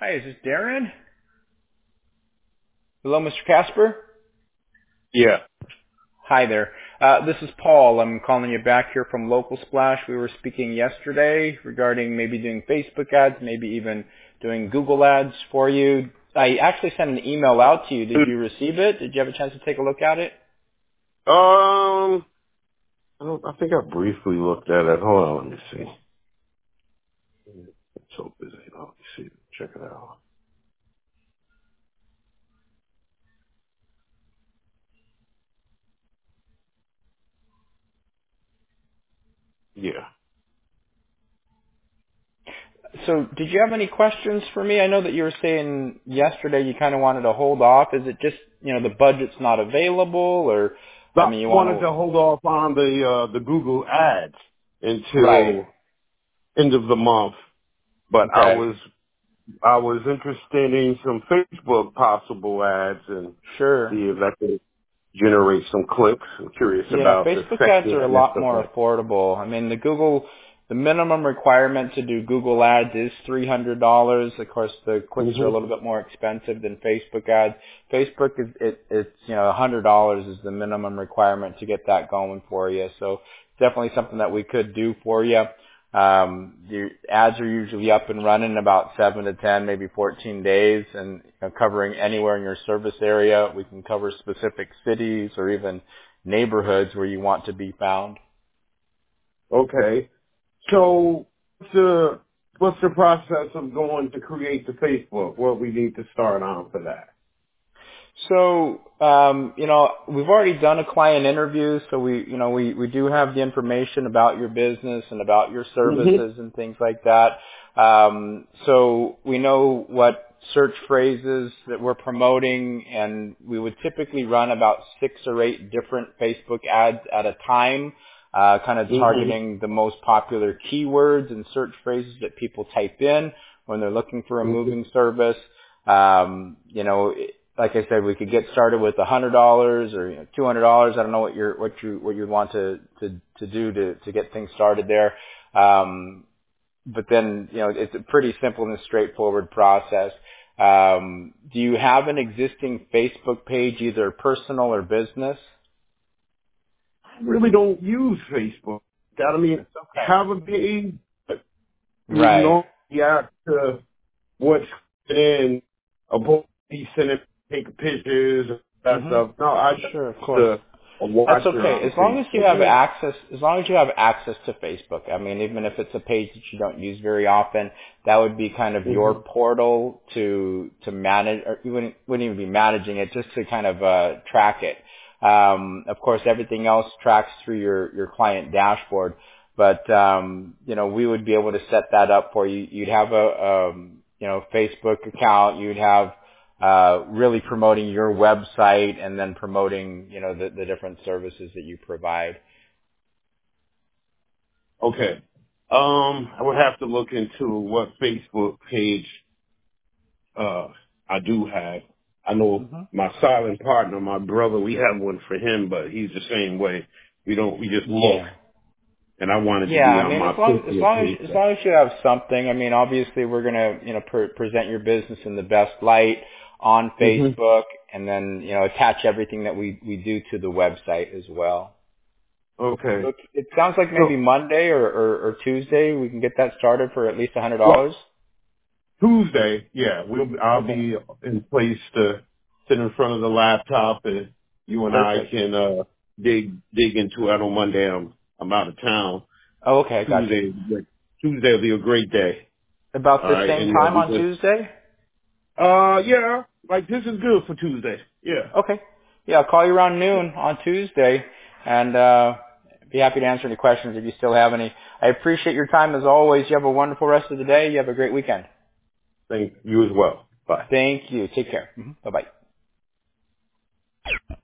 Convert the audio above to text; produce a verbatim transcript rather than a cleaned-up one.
Hi, is this Darren? Hello, Mister Casper? Yeah. Hi there. Uh, this is Paul. I'm calling you back here from Local Splash. We were speaking yesterday regarding maybe doing Facebook ads, maybe even doing Google ads for you. I actually sent an email out to you. Did you receive it? Did you have a chance to take a look at it? Um, I don't. I think I briefly looked at it. Hold on, let me see. It's so busy. Let me see. Check it out. Yeah. So did you have any questions for me? I know that you were saying yesterday you kind of wanted to hold off. Is it just, you know, the budget's not available, or, I I mean, you want wanted to... to hold off on the uh, the Google ads Right. until end of the month, but I Okay. was I was interested in some Facebook possible ads and Sure. see if that could generate some clicks. I'm curious Yeah, about the Facebook ads are a effectiveness lot of more that. affordable. I mean, the Google, the minimum requirement to do Google ads is three hundred dollars. Of course, the clicks are a hmm little bit more expensive than Facebook ads. Facebook is, it, it's, you know, one hundred dollars is the minimum requirement to get that going for you. So definitely something that we could do for you. Um, the ads are usually up and running in about seven to ten, maybe fourteen days, and you know, covering anywhere in your service area. We can cover specific cities or even neighborhoods where you want to be found. Okay. So what's the what's the process of going to create the Facebook? What we need to start on for that? So, um, you know, we've already done a client interview, so we, you know, we, we do have the information about your business and about your hmm services and things like that. Um, so we know what search phrases that we're promoting, and we would typically run about six or eight different Facebook ads at a time, uh, kind of hmm targeting the most popular keywords and search phrases that people type in when they're looking for a hmm moving service. Um, you know, like I said, we could get started with a hundred dollars or you know, two hundred dollars. I don't know what you're what you what you want to to to do to to get things started there. Um, but then you know it's a pretty simple and straightforward process. Um, do you have an existing Facebook page, either personal or business? I really don't use Facebook. I mean, It's okay. have a page, but you Right. know, you have to what's in a book, send it, take pictures, that Mhm. stuff. No, I just Sure, of course. uh, a That's watcher okay. on As long as you Facebook. have Yeah. access, as long as you have access to Facebook. I mean, even if it's a page that you don't use very often, that would be kind of your hmm portal to to manage, or you wouldn't wouldn't even be managing it, just to kind of uh, track it. Um, of course, everything else tracks through your your client dashboard, but um, you know, we would be able to set that up for you. You'd have a um, you know Facebook account. You'd have uh, really promoting your website and then promoting, you know, the, the different services that you provide. Okay. Um, I would have to look into what Facebook page uh I do have. I know hmm my silent partner, my brother, we have one for him, but he's the same way. We don't we just look, Yeah. and I wanted to Yeah, be I on mean, as my long as personal long as page. as long as you have something. I mean, obviously, we're gonna you know pre- present your business in the best light on hmm Facebook, and then you know attach everything that we we do to the website as well. So Okay. it, it sounds like maybe So Monday or, or or Tuesday we can get that started for at least a hundred well, dollars. Tuesday, yeah, we'll I'll Okay. be in place to sit in front of the laptop, and you and I Perfect. can uh dig dig into it. On Monday, I'm I'm out of town. Oh, okay, gotcha. Tuesday, Tuesday will be a great day. About All the right, same and uh, time we on can. Tuesday? Uh, yeah, like this is good for Tuesday. Yeah. Okay. Yeah, I'll call you around noon on Tuesday, and uh, be happy to answer any questions if you still have any. I appreciate your time as always. You have a wonderful rest of the day. You have a great weekend. Thank you as well. Bye. Thank you. Take care. hmm Bye-bye.